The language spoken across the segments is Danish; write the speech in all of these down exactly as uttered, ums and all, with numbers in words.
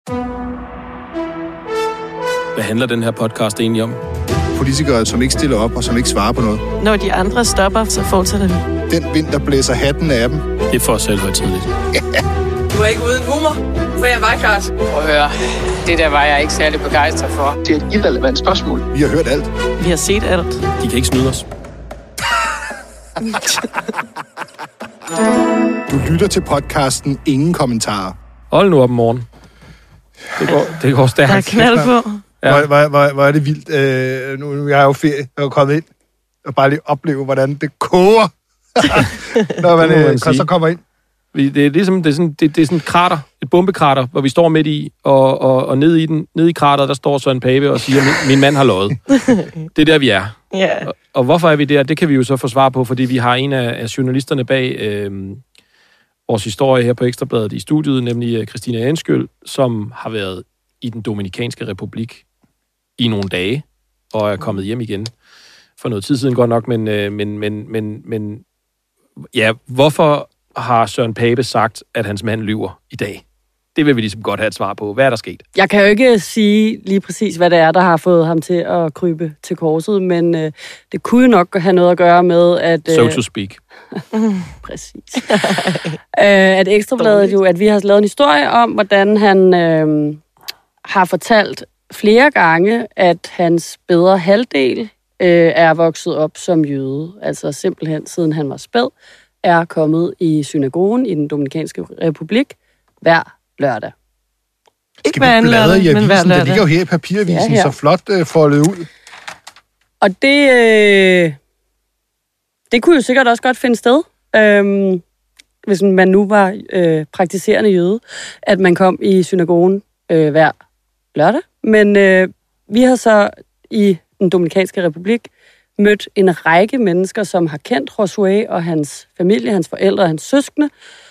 Hvad handler den her podcast egentlig om? Politikere, som ikke stiller op og som ikke svarer på noget. Når de andre stopper, så fortsætter vi. Den vind, der blæser hatten af dem. Det er for os selv højtidligt. Du er ikke uden humor, for jeg var klart. Prøv at høre, det der var jeg ikke særlig begejstret for. Det er et irrelevant spørgsmål. Vi har hørt alt. Vi har set alt. De kan ikke snyde os. Du lytter til podcasten Ingen Kommentarer. Hold nu op om morgenen. Det går, det går stærkt. Der er knald på. Ja. Hvor, hvor, hvor, hvor er det vildt. Øh, nu, nu jeg er jo ferie. Jeg er jo kommet ind og bare lige opleve, hvordan det koger, når man, man øh, så kommer ind. Det er ligesom det er sådan, det, det er sådan et krater, et bombekrater, hvor vi står midt i, og, og, og nede i den, nede i krateret, der står Søren Pape og siger, min, min mand har løjet. Det er der, vi er. Yeah. Og, og hvorfor er vi der? Det kan vi jo så få svar på, fordi vi har en af, af journalisterne bag øh, vores historie her på Ekstrabladet i studiet, nemlig Christina Anskøl, som har været i den Dominikanske Republik i nogle dage, og er kommet hjem igen for noget tid siden godt nok, men, øh, men, men, men, men ja, hvorfor har Søren Pape sagt, at hans mand lyver i dag? Det vil vi ligesom godt have et svar på. Hvad er der sket? Jeg kan jo ikke sige lige præcis, hvad det er, der har fået ham til at krybe til korset, men øh, det kunne jo nok have noget at gøre med, at... Øh, so to speak. præcis. øh, at Ekstrabladet jo, at vi har lavet en historie om, hvordan han øh, har fortalt flere gange, at hans bedre halvdel øh, er vokset op som jøde. Altså simpelthen, siden han var spæd, er kommet i synagogen i den Dominikanske Republik hver lørdag. Ikke hver anden lørdag, men hver lørdag. Det ligger jo her i papiravisen, ja, så flot øh, foldet ud. Og det, øh, det kunne jo sikkert også godt finde sted, øh, hvis man nu var øh, praktiserende jøde, at man kom i synagogen øh, hver lørdag. Men øh, vi har så i den Dominikanske Republik mødt en række mennesker, som har kendt Josué og hans familie, hans forældre og hans søskende.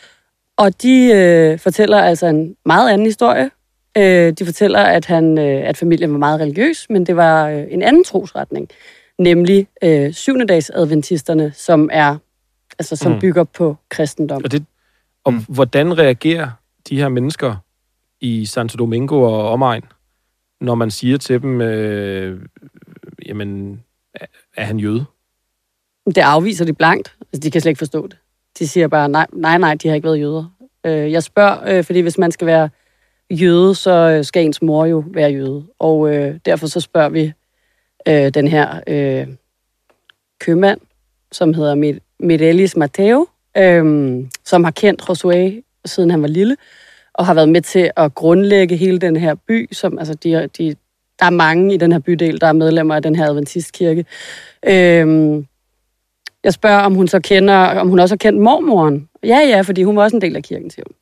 Og de øh, fortæller altså en meget anden historie. Øh, de fortæller, at, han, øh, at familien var meget religiøs, men det var øh, en anden trosretning. Nemlig øh, syvende-dags-adventisterne, som, er, altså, som mm. bygger på kristendom. Og, det, og mm. hvordan reagerer de her mennesker i Santo Domingo og omegn, når man siger til dem, øh, jamen... er han jøde? Det afviser de blankt. Altså, de kan slet ikke forstå det. De siger bare, nej, nej, nej, de har ikke været jøder. Jeg spørger, fordi hvis man skal være jøde, så skal ens mor jo være jøde. Og øh, derfor så spørger vi øh, den her øh, købmand, som hedder Mirelis Mateo, øh, som har kendt Josué, siden han var lille, og har været med til at grundlægge hele den her by, som altså de, de der er mange i den her bydel, der er medlemmer af den her adventistkirke. Øhm, jeg spørger, om hun så kender, om hun også har kendt mormoren. Ja, ja, fordi hun var også en del af kirken, siger hun.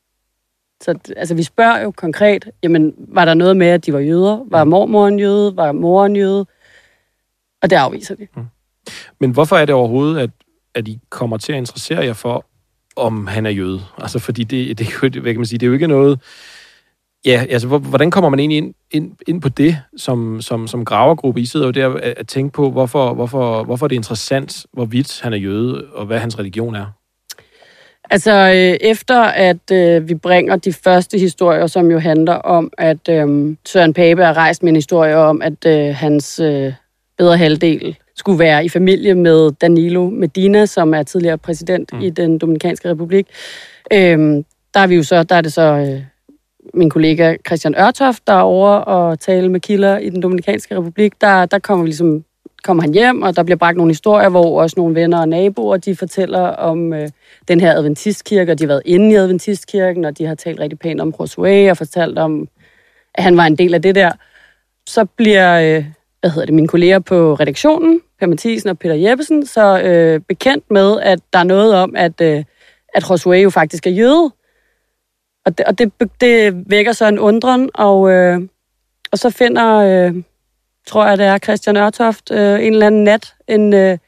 Så altså, vi spørger jo konkret, jamen, var der noget med, at de var jøder? Var mormoren jøde? Var moren jøde? Og det afviser de. Mm. Men hvorfor er det overhovedet, at, at I kommer til at interessere jer for, om han er jøde? Altså, fordi det, det, hvad kan man sige, det er jo ikke noget... Ja, altså, hvordan kommer man egentlig ind, ind, ind på det som, som, som gravergruppe? I sidder jo der at tænke på, hvorfor, hvorfor, hvorfor det er interessant, hvorvidt han er jøde, og hvad hans religion er. Altså, øh, efter at øh, vi bringer de første historier, som jo handler om, at øh, Søren Pape er rejst med en historie om, at øh, hans øh, bedre halvdel skulle være i familie med Danilo Medina, som er tidligere præsident mm. i den Dominikanske Republik. Øh, der er vi jo så, der er det så... Øh, min kollega Christian Ørtoft, der er over og tale med kilder i den Dominikanske Republik, der, der kommer, vi ligesom, kommer han hjem, og der bliver bragt nogle historier, hvor også nogle venner og naboer, de fortæller om øh, den her adventistkirke, og de har været inde i adventistkirken, og de har talt rigtig pænt om Josué, og fortalt om, at han var en del af det der. Så bliver, øh, hvad hedder det, mine kolleger på redaktionen, Per Mathisen og Peter Jeppesen, så øh, bekendt med, at der er noget om, at, øh, at Josué jo faktisk er jøde. Og det, og det, det vækker så en undren, og, øh, og så finder, øh, tror jeg det er Christian Ørtoft, øh, en eller anden nat, en, øh,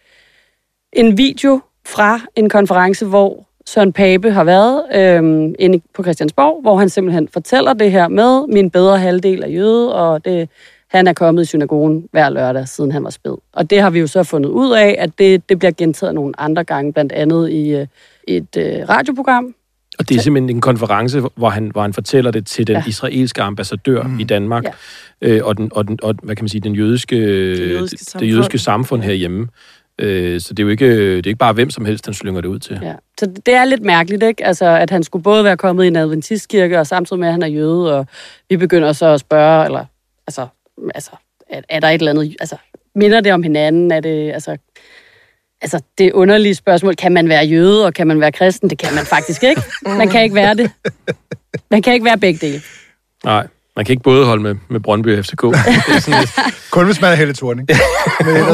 en video fra en konference, hvor Søren Pape har været øh, inde på Christiansborg, hvor han simpelthen fortæller det her med, min bedre halvdel er jøde, og det, han er kommet i synagogen hver lørdag, siden han var spæd. Og det har vi jo så fundet ud af, at det, det bliver gentaget nogle andre gange, blandt andet i øh, et øh, radioprogram. Og det er simpelthen en konference, hvor han, hvor han fortæller det til den ja. israelske ambassadør mm. i Danmark, ja. øh, og, den, og, den, og hvad kan man sige, den jødiske, det jødiske samfund, det jødiske samfund herhjemme. Øh, så det er jo ikke, det er ikke bare hvem som helst, han slynger det ud til. Ja. Så det er lidt mærkeligt, ikke? Altså, at han skulle både være kommet i en adventistkirke, og samtidig med, at han er jøde, og vi begynder så at spørge, eller, altså, altså er, er der et eller andet, altså, minder det om hinanden? Er det, altså, altså, det underlige spørgsmål, kan man være jøde, og kan man være kristen? Det kan man faktisk ikke. Man kan ikke være det. Man kan ikke være begge dele. Nej, man kan ikke både holde med, med Brøndby og F C K. Kun hvis man er Helle Thorning. Men, ellers...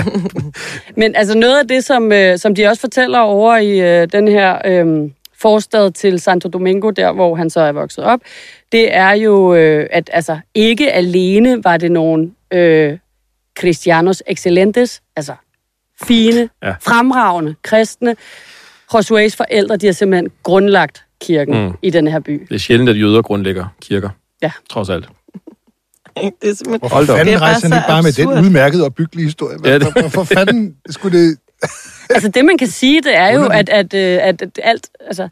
Men altså noget af det, som, øh, som de også fortæller over i øh, den her øh, forstad til Santo Domingo, der hvor han så er vokset op, det er jo, øh, at altså ikke alene var det nogle øh, cristianos excelentes, altså fine, ja. fremragende kristne. Josués forældre, de har simpelthen grundlagt kirken mm. i den her by. Det er sjældent, at jøder grundlægger kirker. Ja. Trods alt. Det er simpelthen... Hvorfor fanden rejser han ikke bare med den udmærkede og byggelige historie? Ja, det... Hvorfor fanden skulle det... Altså det, man kan sige, det er jo, at, at, at, at alt... Altså,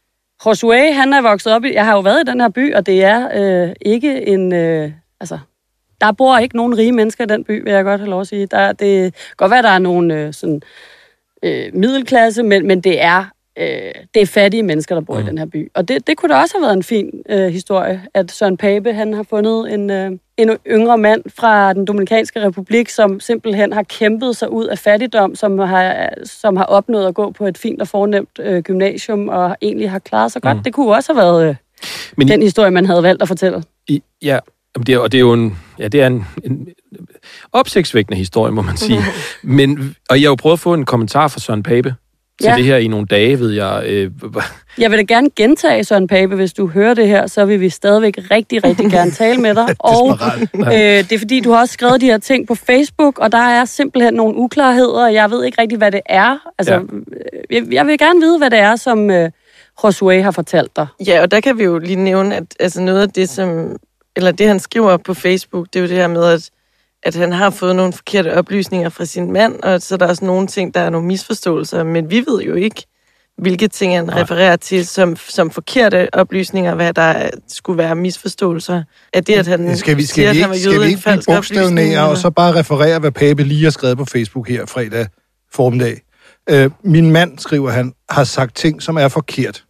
Josué, han er vokset op i... Jeg har jo været i den her by, og det er øh, ikke en... Øh, altså, der bor ikke nogen rige mennesker i den by, vil jeg godt have lov at sige. Der, det kan godt være, der er nogle øh, sådan, øh, middelklasse, men, men det er... det er fattige mennesker, der bor mm. i den her by. Og det, det kunne da også have været en fin øh, historie, at Søren Pape, han har fundet en, øh, en yngre mand fra den Dominikanske Republik, som simpelthen har kæmpet sig ud af fattigdom, som har, som har opnået at gå på et fint og fornemt øh, gymnasium, og egentlig har klaret sig godt. Mm. Det kunne også have været øh, Men den I, historie, man havde valgt at fortælle. I, ja, det er, og det er jo en, ja, det er en, en opsigtsvækkende historie, må man sige. Men, og jeg har jo prøvet at få en kommentar fra Søren Pape, til ja. det her i nogle dage, ved jeg. Øh, jeg vil da gerne gentage, Søren Pape, hvis du hører det her, så vil vi stadigvæk rigtig, rigtig gerne tale med dig. Og øh, det er fordi, du har også skrevet de her ting på Facebook, og der er simpelthen nogle uklarheder, og jeg ved ikke rigtig, hvad det er. Altså, ja. jeg, jeg vil gerne vide, hvad det er, som øh, Josué har fortalt dig. Ja, og der kan vi jo lige nævne, at altså noget af det, som, eller det han skriver på Facebook, det er jo det her med, at at han har fået nogle forkerte oplysninger fra sin mand, og så der er også nogle ting, der er nogle misforståelser, men vi ved jo ikke, hvilke ting han Nej. refererer til som, som forkerte oplysninger, hvad der skulle være misforståelser. Er det, at han skal vi, skal siger, vi ikke, at han var skal jøde, vi ikke blive bogstavnære, og så bare referere, hvad Pape lige har skrevet på Facebook her fredag formiddag. Øh, min mand, skriver han, har sagt ting, som er forkert.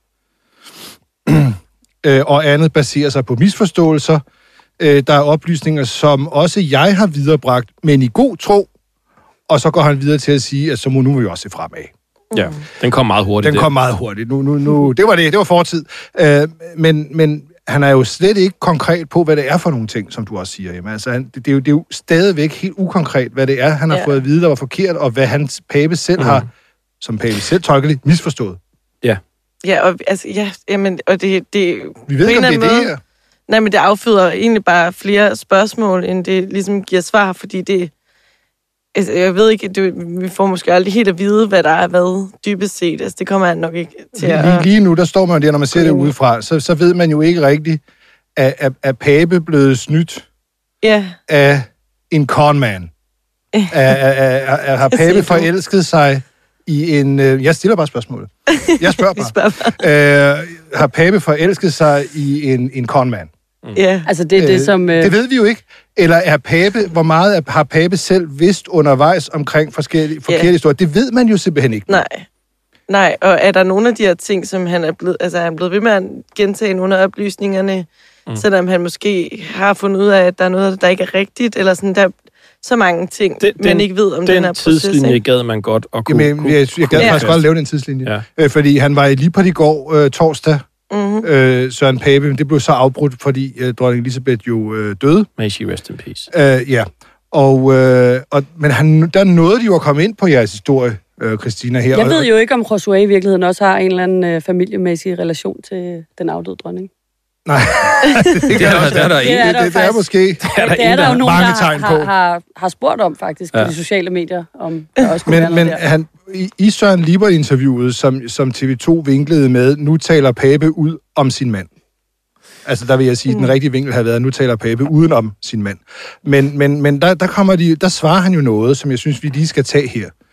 øh, og andet baserer sig på misforståelser. Der er oplysninger, som også jeg har viderebragt, men i god tro. Og så går han videre til at sige, at så må nu vil vi også se fremad. Ja, den kom meget hurtigt. Den kom meget hurtigt. Nu, nu, nu, det var det, det var fortid. Øh, men, men han er jo slet ikke konkret på, hvad det er for nogle ting, som du også siger. Jamen, altså, han, det, det, er jo, det er jo stadigvæk helt ukonkret, hvad det er, han har ja. fået at vide, der var forkert, og hvad hans Pape selv mm. har, som Pape selv tolker det, misforstået. Ja. Ja, og altså, ja, jamen, og det... det vi ved ikke, om det er det her. Nej, men det afføder egentlig bare flere spørgsmål, end det ligesom giver svar, fordi det... Altså, jeg ved ikke, det, vi får måske aldrig helt at vide, hvad der er været dybest set. Altså, det kommer han nok ikke til lige, at... Lige nu, der står man der, når man ser det udefra, så, så ved man jo ikke rigtigt, at, at, at Pape blevet snydt ja. af en conman. At, at, at, at har Pape forelsket sig i en... Jeg stiller bare spørgsmålet. Jeg spørger bare. spørger bare. Øh, har Pape forelsket sig i en, en conman? Mm. Ja, altså det er det, som... Øh, det ved vi jo ikke. Eller er Pape, hvor meget har Pape selv vidst undervejs omkring forskellige forkerte yeah. historier? Det ved man jo simpelthen ikke. Nej. Nej, og er der nogle af de her ting, som han er blevet... Altså, han er blevet ved med at gentage nogle af oplysningerne, mm. selvom han måske har fundet ud af, at der er noget, der ikke er rigtigt, eller sådan der... Så mange ting, den, man ikke ved om den, den her proces. Den tidslinje gad man godt at kunne... Jamen, jeg, jeg, jeg gad ja. faktisk godt at lave den tidslinje. Ja. Øh, fordi han var i Lippert i går øh, torsdag, mm-hmm. øh, Søren Pape, men det blev så afbrudt, fordi øh, dronning Elisabeth jo øh, døde. May she rest in peace. Øh, ja, og, øh, og, men han, der nåede de jo at komme ind på jeres historie, øh, Christina, her. Jeg ved jo ikke, om Josué i virkeligheden også har en eller anden øh, familiemæssig relation til den afdøde dronning. Nej, det, det, er der, der, der, det, er der, det, det er måske det er der, det er der jo nogen, der har, har, har, har spurgt om faktisk ja. på de sociale medier. Om der også men men han, i, i Søren Lippert-interviewet, som, som T V to vinklede med, nu taler Pape ud om sin mand. Altså der vil jeg sige, at mm. den rigtige vinkel har været, at nu taler Pape uden om sin mand. Men, men, men der, der, kommer de, der svarer han jo noget, som jeg synes, vi lige skal tage her.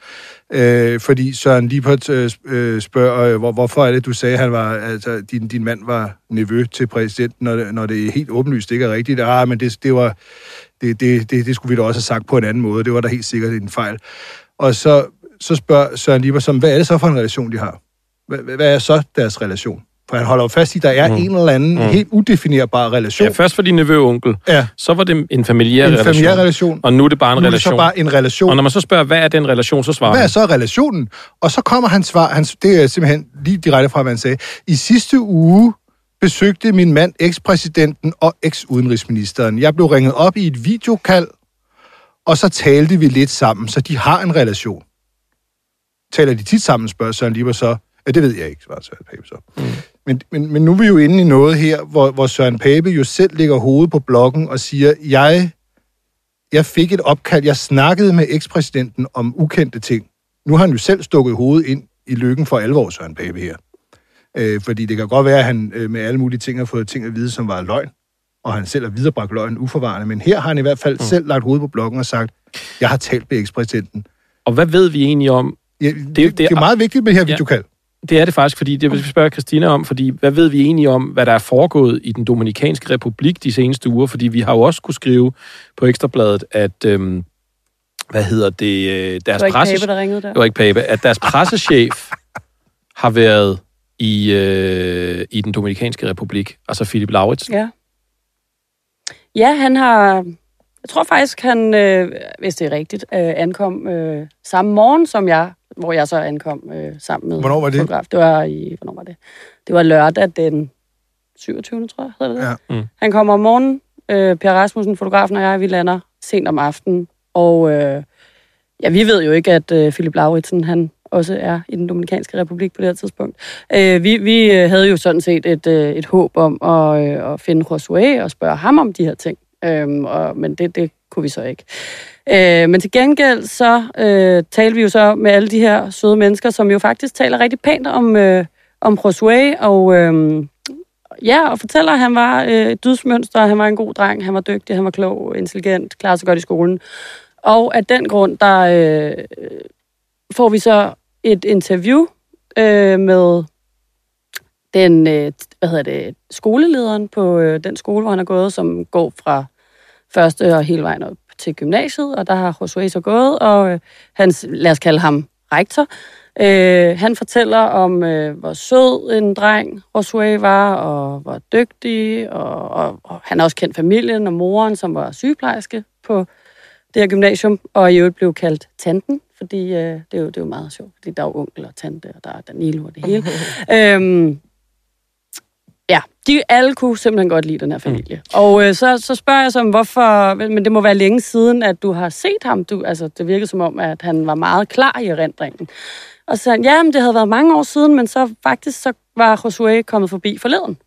Øh, fordi Søren Lippert øh, spørger, øh, hvor, hvorfor er det, du sagde, at han var, altså, din, din mand var nevø til præsidenten, når det, når det er helt åbenlyst ikke er rigtigt. Ah, men det, det, var, det, det, det, det skulle vi da også have sagt på en anden måde. Det var da helt sikkert en fejl. Og så, så spørger Søren Lippert, som, hvad er det så for en relation, de har? Hvad, hvad er så deres relation? For han holder jo fast i, at der er mm. en eller anden mm. helt udefinerbar relation. Ja, først for din nevø og onkel. Ja. Så var det en familiær en relation. familiær relation. Og nu er det bare en nu relation. Nu er det så bare en relation. Og når man så spørger, hvad er den relation, så svarer Hvad er så relationen? Og så kommer hans svar, hans, det er simpelthen lige direkte fra, hvad han sagde. I sidste uge besøgte min mand ekspræsidenten og eksudenrigsministeren. Jeg blev ringet op i et videokald, og så talte vi lidt sammen, så de har en relation. Taler de tit sammen, spørger Søren Lippert så. Ja, det ved jeg ikke, svarer Søren Pape så. Mm. Men, men, men nu er vi jo inde i noget her, hvor, hvor Søren Pape jo selv lægger hovedet på blokken og siger, jeg, jeg fik et opkald, jeg snakkede med ekspræsidenten om ukendte ting. Nu har han jo selv stukket hovedet ind i lykken for alvor, Søren Pape her. Øh, fordi det kan godt være, at han øh, med alle mulige ting har fået ting at vide, som var løgn, og han selv har viderebragt løgn uforvarende. Men her har han i hvert fald mm. selv lagt hovedet på blokken og sagt, jeg har talt med ekspræsidenten. Og hvad ved vi egentlig om? Ja, det, det, det er meget vigtigt med det her ja. videokald. Det er det faktisk, fordi det vil vi spørge Christina om, fordi hvad ved vi egentlig om, hvad der er foregået i den Dominikanske Republik de seneste uger? Fordi vi har jo også kunne skrive på Ekstrabladet, at, øhm, hvad hedder det, deres det var presse... ikke Pape, der ringede der. Det var ikke Pape, at deres pressechef har været i, øh, i den Dominikanske Republik, altså Philip Lauritsen. Ja. Ja, han har... Jeg tror faktisk, han, øh, hvis det er rigtigt, øh, ankom øh, samme morgen som jeg, hvor jeg så ankom øh, sammen med Hvornår var det? fotograf. Det var i, hvornår var det? Det var lørdag den syvogtyvende tror jeg, hedder det. Ja. Mm. Han kommer om morgenen, øh, Per Rasmussen, fotografen og jeg, vi lander sent om aftenen, og øh, ja, vi ved jo ikke, at øh, Philip Lauritsen, han også er i den Dominikanske Republik på det her tidspunkt. Øh, vi, vi havde jo sådan set et, øh, et håb om at, øh, at finde Josué og spørge ham om de her ting. Øhm, og, men det, det kunne vi så ikke. Øh, men til gengæld så øh, talte vi jo så med alle de her søde mennesker, som jo faktisk taler rigtig pænt om, øh, om Josué, og øh, ja, og fortæller, at han var øh, et dydsmønster, han var en god dreng, han var dygtig, han var klog, intelligent, klarede sig godt i skolen. Og af den grund, der øh, får vi så et interview øh, med den, øh, hvad hedder det, skolelederen på øh, den skole, hvor han er gået, som går fra første og hele vejen op til gymnasiet, og der har Josué så gået, og øh, hans, lad os kalde ham rektor, øh, han fortæller om, øh, hvor sød en dreng Josué var, og hvor dygtig, og, og, og han har også kendt familien og moren, som var sygeplejerske på det her gymnasium, og i øvrigt blev kaldt tanten, fordi øh, det, er jo, det er jo meget sjovt, fordi der er jo onkel og tante, og der er Danilo og det hele. øhm, Ja, de alle kunne simpelthen godt lide den her familie. Mm. Og øh, så, så spørger jeg så om, hvorfor... Men det må være længe siden, at du har set ham. Du, altså, det virkede som om, at han var meget klar i erindringen. Og så sagde han, ja, men det havde været mange år siden, men så faktisk så var Josué kommet forbi forleden.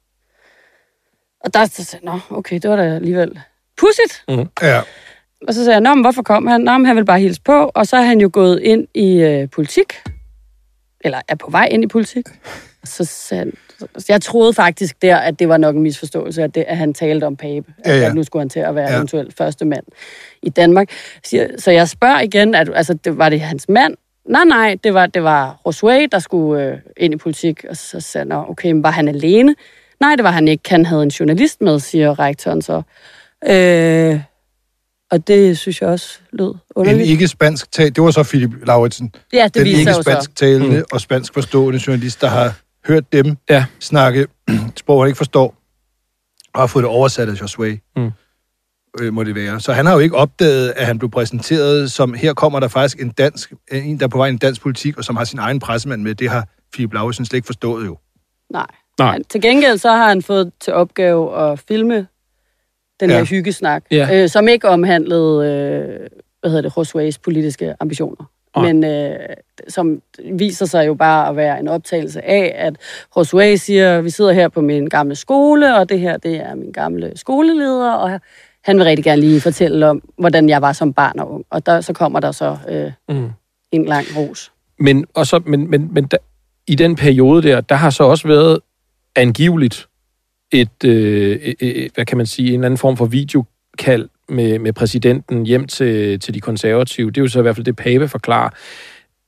Og der så sagde jeg, nå, okay, det var da alligevel pudsigt. Mm. Ja. Og så sagde jeg, nå, men hvorfor kom han? Nå, men han ville bare hilse på. Og så er han jo gået ind i øh, politik. Eller er på vej ind i politik. Så sagde han, jeg troede faktisk der, at det var nok en misforståelse, at, det, at han talte om Pape. Ja, ja. At nu skulle han til at være ja. eventuelt første mand i Danmark. Så jeg spørger igen, at, altså, det, var det hans mand? Nej, nej, det var, det var Josué, der skulle øh, ind i politik. Og så sagde han, okay, men var han alene? Nej, det var han ikke. Han havde en journalist med, siger rektoren så. Øh, og det synes jeg også lød underligt. En ikke-spansk tal, det var så Philip Lauritsen. Ja, det den viser jo så. Den ikke-spansk talende mm. og spansk forstående journalist, der har hørt dem ja. snakke sprog, han ikke forstår, og har fået det oversat af Josué, mm. øh, må det være. Så han har jo ikke opdaget, at han blev præsenteret som, her kommer der faktisk en dansk, en der er på vej i en dansk politik, og som har sin egen pressemand med. Det har Philip Lauritsen slet ikke forstået jo. Nej. Nej. Han, til gengæld så har han fået til opgave at filme den ja. her hyggesnak, ja. øh, som ikke omhandlede, øh, hvad hedder det, Josués politiske ambitioner. Oh. Men øh, som viser sig jo bare at være en optagelse af, at Josué siger, vi sidder her på min gamle skole, og det her, det er min gamle skoleleder, og han vil rigtig gerne lige fortælle om, hvordan jeg var som barn og ung. Og der, så kommer der så øh, mm. en lang ros. Men, og så, men, men, men der, i den periode der, der har så også været angiveligt et, øh, et, hvad kan man sige, en eller anden form for videokald med, med præsidenten hjem til, til de konservative. Det er jo så i hvert fald det, Pape forklarer.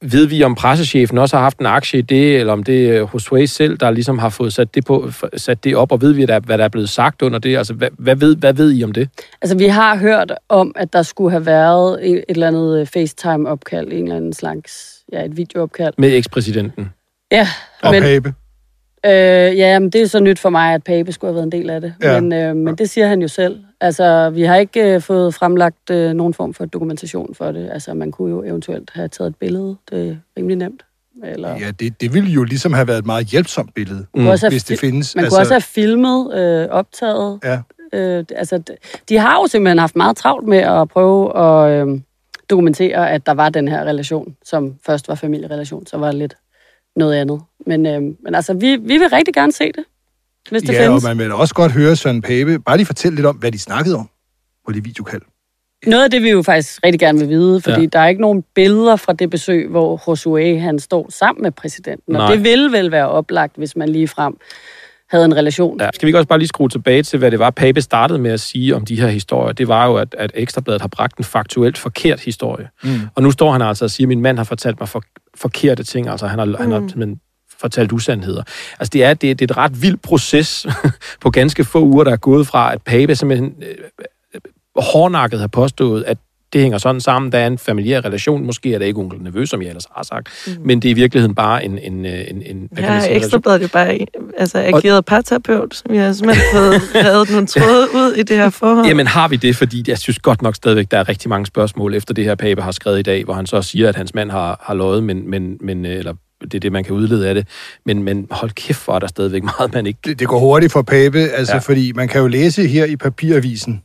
ved vi, om pressechefen også har haft en aktie i det, eller om det er Josué selv, der ligesom har fået sat det, på, sat det op, og ved vi, hvad der er blevet sagt under det? Altså, hvad, hvad, ved, hvad ved I om det? Altså, vi har hørt om, at der skulle have været et eller andet FaceTime-opkald, en eller anden slags, ja, et videoopkald. Med ekspræsidenten? Ja. Og men, Pape? Øh, ja, men det er så nyt for mig, at Pape skulle have været en del af det. Ja. Men, øh, men det siger han jo selv. Altså, vi har ikke øh, fået fremlagt øh, nogen form for dokumentation for det. Altså, man kunne jo eventuelt have taget et billede. Det er rimelig nemt. Eller... Ja, det, det ville jo ligesom have været et meget hjælpsomt billede, mm. hvis det findes. Man altså... kunne også have filmet, øh, optaget. Ja. Øh, altså, de, de har jo simpelthen haft meget travlt med at prøve at øh, dokumentere, at der var den her relation, som først var familierelation, så var lidt noget andet. Men, øh, men altså, vi, vi vil rigtig gerne se det, hvis det ja, findes. Ja, og man vil også godt høre Søren Pape. Bare lige fortælle lidt om, hvad de snakkede om på det videokald. Noget af det, vi jo faktisk rigtig gerne vil vide, fordi ja. der er ikke nogen billeder fra det besøg, hvor Josué, han står sammen med præsidenten. Og Nej. det ville vel være oplagt, hvis man lige frem havde en relation. Ja. Skal vi ikke også bare lige skrue tilbage til, hvad det var, Pape startede med at sige om de her historier? Det var jo, at, at Ekstrabladet har bragt en faktuelt forkert historie. Mm. Og nu står han altså og siger, at min mand har fortalt mig for, forkerte ting. Altså, han har, mm. han har simpelthen fortalt usandheder. Altså, det er, det, det er et ret vild proces på ganske få uger, der er gået fra, at Pape simpelthen øh, hårdnakket har påstået, at det hænger sådan sammen. Der er en familiær relation. Måske er det ikke onkel nevø, som jeg ellers har sagt. Mm. Men det er i virkeligheden bare en... en, en, en hvad kan man sige, Ekstrabladet jo bare altså, ageret parterapeut, som jeg har simpelthen fået reddet nogle tråde ud i det her forhold. Jamen har vi det, fordi jeg synes godt nok stadigvæk, der er rigtig mange spørgsmål efter det her, Pape har skrevet i dag, hvor han så siger, at hans mand har, har løjet, men, men, men, eller det er det, man kan udlede af det. Men, men hold kæft, hvor er der stadigvæk meget, man ikke... Det, det går hurtigt for Pape, altså, ja. fordi man kan jo læse her i papiravisen,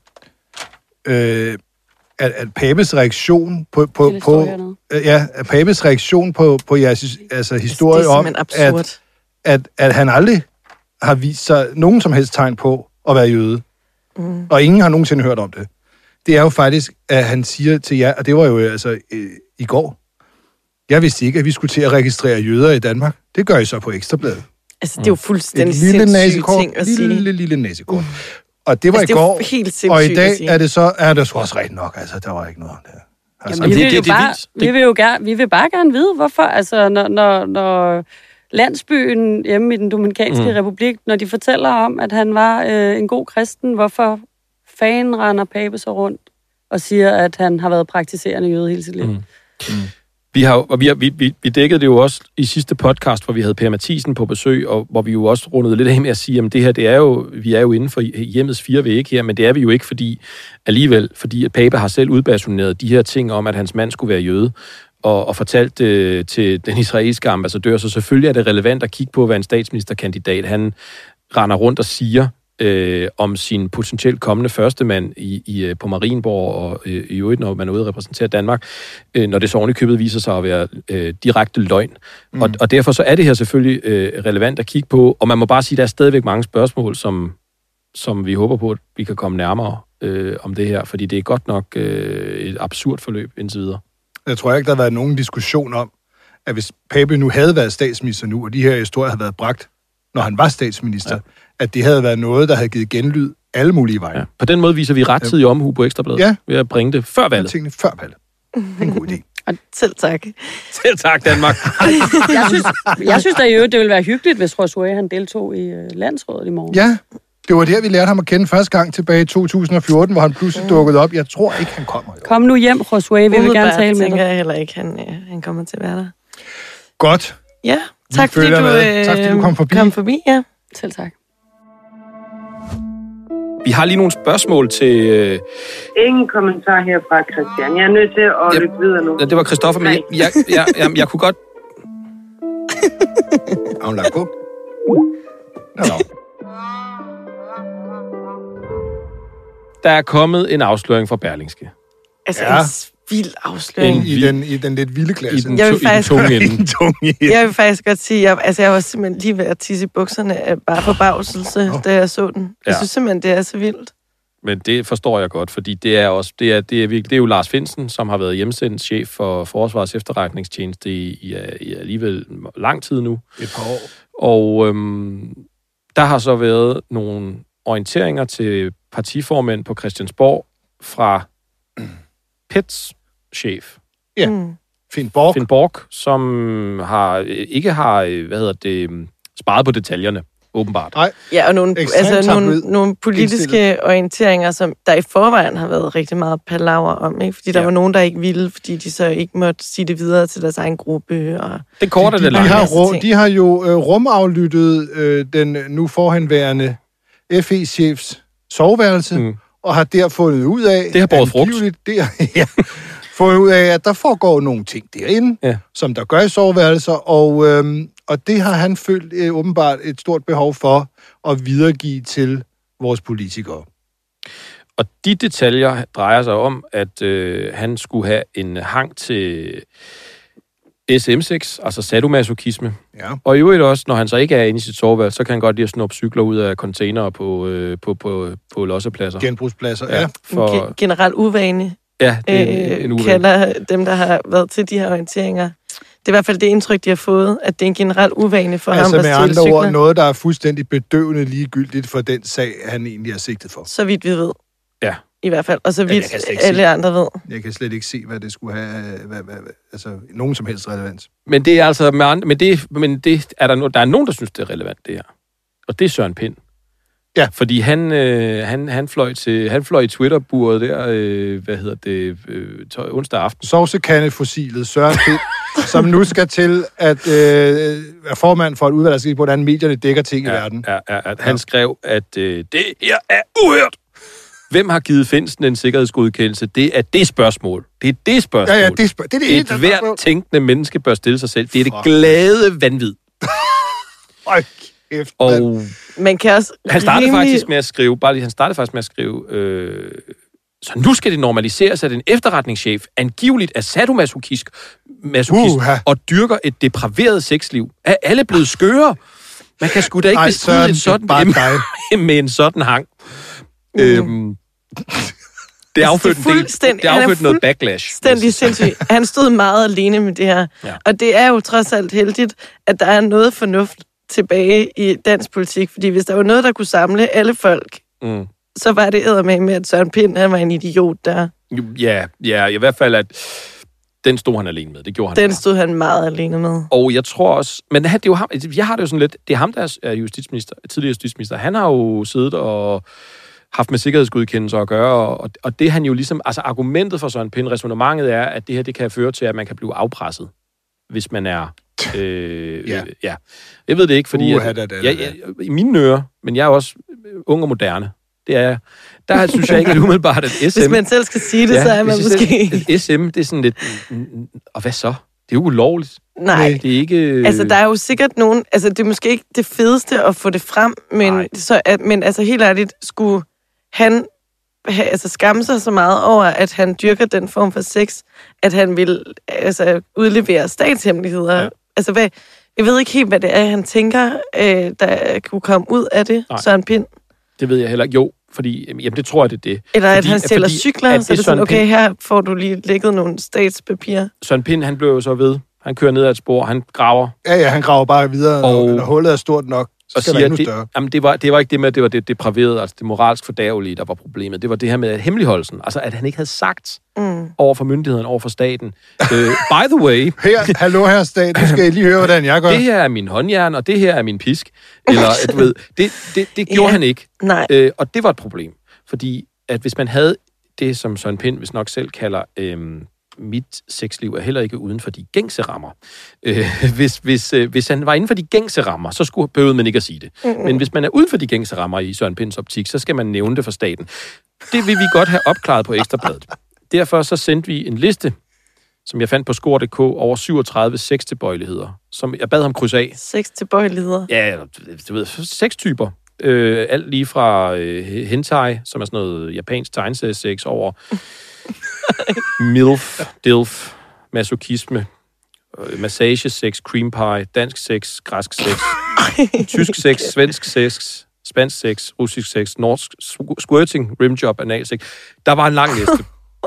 øh, at, at Papes reaktion på... på, på øh, ja, at Papes reaktion på, på jeres altså, historie det er om, at, at, at han aldrig har vist sig nogen som helst tegn på at være jøde. Mm. Og ingen har nogensinde hørt om det. Det er jo faktisk, at han siger til jer, og det var jo altså øh, i går, jeg vidste ikke, at vi skulle til at registrere jøder i Danmark. Det gør I så på Ekstrabladet. Altså, det er jo fuldstændig sindssygt ting at sige. Lille, lille, lille næsekort. Mm. Og det var altså, i går, helt og i dag er det så, er det så også rigtigt nok. Altså, der var ikke noget om det. Altså, Jamen, vi, det, vil det, det, bare, det, vi vil jo gerne, vi vil bare gerne vide, hvorfor, altså, når, når, når landsbyen hjemme i den Dominikanske mm. Republik, når de fortæller om, at han var øh, en god kristen, hvorfor fanden render Pape så rundt og siger, at han har været praktiserende jøde hele sit liv. Mm. Mm. Vi, har, og vi, har, vi, vi, vi dækkede det jo også i sidste podcast, hvor vi havde Per Mathisen på besøg, og hvor vi jo også rundede lidt af med at sige, at det her, det er jo, vi er jo inden for hjemmets fire vægge her, men det er vi jo ikke, fordi alligevel, fordi at Pape har selv udbasuneret de her ting om, at hans mand skulle være jøde, og, og fortalt det til den israelske ambassadør, så selvfølgelig er det relevant at kigge på, hvad en statsministerkandidat, han render rundt og siger, Øh, om sin potentielt kommende førstemand i, i, på Marienborg, og øh, i øvrigt, når man er ude at repræsentere Danmark, øh, når det så ovenikøbet viser sig at være øh, direkte løgn. Mm. Og, og derfor så er det her selvfølgelig øh, relevant at kigge på, og man må bare sige, at der er stadigvæk mange spørgsmål, som, som vi håber på, at vi kan komme nærmere øh, om det her, fordi det er godt nok øh, et absurd forløb indtil videre. Jeg tror ikke, der har været nogen diskussion om, at hvis Pape nu havde været statsminister nu, og de her historier havde været bragt, når han var statsminister, ja. At det havde været noget, der havde givet genlyd alle mulige veje. Ja. På den måde viser vi rettidig omhu på Ekstrabladet, ja. ved at bringe det før valget. Tingene før valget. Det er en god idé. Og selv tak. Selv tak, Danmark. jeg synes, jeg synes da jo, det ville være hyggeligt, hvis Josué han deltog i uh, landsrådet i morgen. Ja, det var der, vi lærte ham at kende første gang tilbage i to tusind og fjorten, hvor han pludselig mm. dukkede op. Jeg tror ikke, han kommer. Jo. Kom nu hjem, Josué. Vi vil gerne tale med dig. tænker jeg heller ikke, han, øh, han kommer til at være der. Godt. Ja, tak fordi, du, øh, tak fordi du kom forbi. Kom forbi, ja. Selv tak. Vi har lige nogle spørgsmål til... Øh... Ingen kommentar her fra Christian. Jeg er nødt til at ja, lytte videre nu. Ja, det var Christoffer, men jeg, jeg, jeg, jeg, jeg kunne godt... Har hun lagt på? Nå, no. Der er kommet en afsløring fra Berlingske. Altså ja. en vild afsløring. I, i, den, I den lidt vilde klasse. I den, jeg vil faktisk, i den tunge ende. Jeg vil faktisk godt sige, jeg, altså jeg var simpelthen lige ved at tisse i bukserne bare på bagselse, oh. da jeg så den. Jeg ja. synes simpelthen, det er så vildt. Men det forstår jeg godt, fordi det er også det er, det er, det er jo Lars Findsen, som har været hjemsendt chef for Forsvarets efterretningstjeneste i, i, i alligevel lang tid nu. Et par år. Og øhm, der har så været nogle orienteringer til partiformænd på Christiansborg fra P E T's chef. Ja, mm. Finn Borg. Finn Borg, som har, ikke har, hvad hedder det, sparet på detaljerne, åbenbart. Nej. Ja, og nogle, altså, nogle, nogle politiske indstillet. orienteringer, som der i forvejen har været rigtig meget palaver om, ikke? Fordi der ja. var nogen, der ikke ville, fordi de så ikke måtte sige det videre til deres egen gruppe. Og det korte de, det de, de, har, ro, de har jo øh, rumaflyttet øh, den nu forhenværende F E-chefs soveværelse, mm. og har der fundet ud af... Det har båret frugt. Det har, ja, fundet ud af, at der foregår nogle ting derinde, ja. som der gør i soveværelser, og, øhm, og det har han følt øh, åbenbart et stort behov for at videregive til vores politikere. Og de detaljer drejer sig om, at øh, han skulle have en hang til S M sex, altså sadomasochisme. Ja. Og i øvrigt også, når han så ikke er inde i sit soveværelse, så kan han godt lide at snuppe cykler ud af containere på, øh, på, på, på lossepladser. Genbrugspladser, ja. ja. For... Generelt uvane. Ja, det er en, en uvane. Kalder dem, der har været til de her orienteringer. Det er i hvert fald det indtryk, de har fået, at det er en generelt uvane for altså ham at stjæle cykler. Altså med andre ord, noget, der er fuldstændig bedøvende ligegyldigt for den sag, han egentlig er sigtet for. Så vidt vi ved. Ja. I hvert fald. Og så vidt alle se. andre ved. Jeg kan slet ikke se, hvad det skulle have, hvad, hvad, altså nogen som helst relevans. Men det er altså, med andre, men det, men det er der, no, der er nogen, der synes, det er relevant, det her. Og det er Søren Pind. Ja. Fordi han, øh, han, han, fløj til, han fløj i Twitter-buret der, øh, hvad hedder det, øh, onsdag aften. Sovsekandefossilet Søren Pind, som nu skal til at øh, være formand for et udvalg, der skal på, hvordan medierne dækker ting ja, i verden. Ja, ja, ja. Han ja. skrev, at øh, det her er uhørt. Hvem har givet Findsen en sikkerhedsgodkendelse? Det er det spørgsmål. Det er det spørgsmål. Ja, ja, det, spørg- det er det Et hvert tænkende menneske bør stille sig selv. Det er det glade vanvid. Øj, kæft, og man kan også han startede rimelig... faktisk med at skrive, bare lige, han startede faktisk med at skrive, øh, så nu skal det normaliseres, at en efterretningschef angiveligt er sadomasochist masochist, uh-huh. og dyrker et depraveret sexliv. Er alle blevet skøre? Man kan sgu da ikke bestride et sådan emne med en sådan hang. Mm. Øhm, det er affødt, altså, det det, det er affødt noget backlash. Fuldstændig sindssygt. Han stod meget alene med det her. Ja. Og det er jo trods alt heldigt, at der er noget fornuft tilbage i dansk politik. Fordi hvis der var noget, der kunne samle alle folk, mm. så var det eddermame med, at Søren Pind, han var en idiot der. Ja, ja, i hvert fald, at den stod han alene med. Det gjorde han. Den stod han meget alene med. Og jeg tror også... Men det er jo ham, jeg har det jo sådan lidt... Det er ham, der er justitsminister, tidligere justitsminister. Han har jo siddet og haft med sikkerhedsgodkendelser at gøre, og, og det han jo ligesom... Altså argumentet for Søren Pind, resonemanget er, at det her, det kan føre til, at man kan blive afpresset, hvis man er... Øh, ja. ja. Jeg ved det ikke, fordi... Uh, at, da, da, da. Jeg, jeg, I mine ører, men jeg er også ung og moderne. Det er der synes jeg ikke, at umiddelbart, at S M... Hvis man selv skal sige det, ja, så er man måske... Selv, S M, det er sådan lidt... Og hvad så? Det er jo ulovligt. Nej. Det er ikke... Altså, der er jo sikkert nogen... Altså, det er måske ikke det fedeste at få det frem, men, så, at, men altså, helt ærligt, skulle han have, altså, skamme sig så meget over, at han dyrker den form for sex, at han vil altså, udlevere statshemmeligheder. Ja. Altså, hvad... Jeg ved ikke helt, hvad det er, han tænker, øh, der kunne komme ud af det, Nej. Søren Pind. Det ved jeg heller ikke. Jo, fordi jamen, det tror jeg, det er det. Eller fordi, at han stjæler cykler, så er det sådan, okay, her får du lige lægget nogle statspapirer. Søren Pind, han blev jo så ved. Han kører ned ad et spor, han graver. Ja, ja, han graver bare videre, og, når hullet er stort nok, så skal der endnu det, større. Jamen, det var, det var ikke det med, at det var det depraverede, altså det moralsk fordærvelige, der var problemet. Det var det her med hemmeligholdelsen. Altså, at han ikke havde sagt mm. over for myndigheden, over for staten. uh, by the way... Her, hallo her stat, nu skal I lige høre, hvordan jeg gør. Det her er min håndjern, og det her er min pisk. Eller, du ved, det, det, det gjorde ja. han ikke. Nej. Uh, og det var et problem. Fordi, at hvis man havde det, som Søren Pind hvis nok selv kalder... Øhm, mit sexliv er heller ikke uden for de gængse rammer. Øh, hvis, hvis, øh, hvis han var inden for de gængse rammer, så skulle, behøvede man ikke at sige det. Mm-hmm. Men hvis man er uden for de gængse rammer i Søren Pinds optik, så skal man nævne det for staten. Det vil vi godt have opklaret på Ekstrabladet. Derfor så sendte vi en liste, som jeg fandt på score punktum d k, over syvogtredive sextilbøjeligheder, som jeg bad ham krydse af. Sextilbøjeligheder? Ja, du ved, seks typer. Øh, alt lige fra øh, hentai, som er sådan noget japansk tegneseriesex, over milf, dilf, masochisme, øh, massagesex, cream pie, dansk sex, græsk sex, tysk sex, svensk sex, spansk sex, russisk sex, norsk squirting, rimjob, anal sex. Der var en lang liste.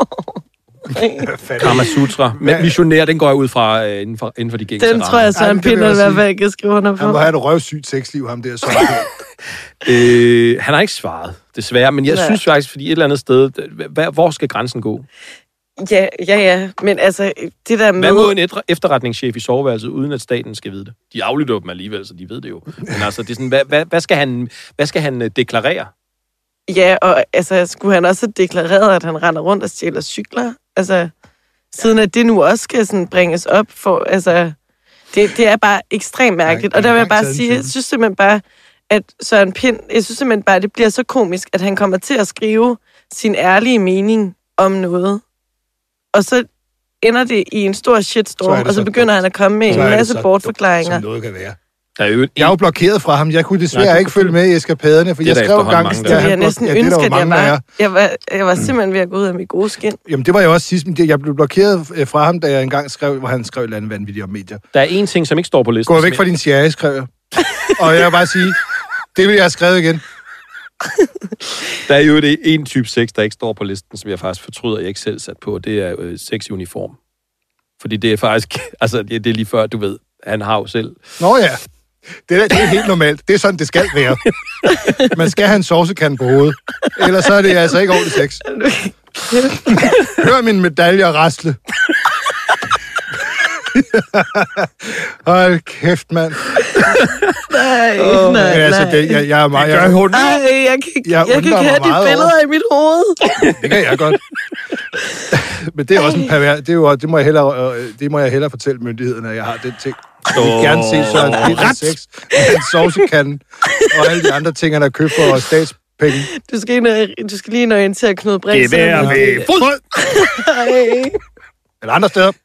Kama Sutra. Men missionær, den går jeg ud fra øh, inden, for, inden for de gængse rammer. Den tror jeg, så en pind, eller hvad jeg kan skrive under på. Han må have et røvsygt sexliv, ham der. Så. øh, han har ikke svaret, desværre. Men jeg Nej. synes faktisk, fordi et eller andet sted, hvad, hvor skal grænsen gå? Ja, ja, ja. Men altså, det der med... Hvad må en efterretningschef i soveværelset, uden at staten skal vide det? De aflytter dem alligevel, så de ved det jo. Men altså, det er sådan, hvad, hvad, hvad, skal, han, hvad skal han deklarere? Ja, og altså, skulle han også deklarere, at han render rundt og stjæler cykler? Altså, siden at det nu også skal sådan bringes op for... Altså, det, det er bare ekstremt mærkeligt. Og der vil jeg bare sige, jeg synes simpelthen bare, at Søren Pind... Jeg synes simpelthen bare, at det bliver så komisk, at han kommer til at skrive sin ærlige mening om noget. Og så ender det i en stor shitstorm, så og så begynder dumt. han at komme med en masse bortforklaringer. Som noget kan være. Der er jo et... Jeg er jo blokeret fra ham. Jeg kunne desværre Nej, ikke følge med i eskapaderne, for jeg skrev gang... Det jeg næsten ja, ønske, at jeg var. Jeg var, jeg var simpelthen ved at gå ud af mit gode skin. Jamen, det var jeg også sidst. Jeg blev blokeret fra ham, da jeg engang skrev, hvor han skrev et eller andet vanvittigt om medier. Der er en ting, som ikke står på listen. Gå væk fra din sjære, skrev jeg. Og jeg vil bare sige, det vil jeg have skrevet igen. Der er jo det en type sex, der ikke står på listen, som jeg faktisk fortryder, at jeg ikke selv sat på. Det er øh, sex i uniform. Fordi det er faktisk... Altså, det, det er lige før, du ved, han har jo selv... Nå ja. Det er, det er helt normalt. Det er sådan, det skal være. Man skal have en sovsekande på hovedet. Ellers så er det altså ikke ordentligt sex. Hør min medalje og rasle. Hold kæft, mand. Nej, oh, nej, altså, det, jeg, jeg er meget... Jeg, jeg, Ej, jeg kan, jeg, jeg kan ikke have de billeder over. i mit hoved. Det kan jeg godt. Men det er også en pervers... Det, er jo, det, må jeg hellere, det må jeg hellere fortælle myndighederne, at jeg har den ting. Jeg vil gerne se Søren Pind og sex med en sovsekande og alle de andre ting, han har købt for statspenge. Du skal, ind, du skal lige nå ind til at Knud Brix. Det er ved fod! Eller andre steder.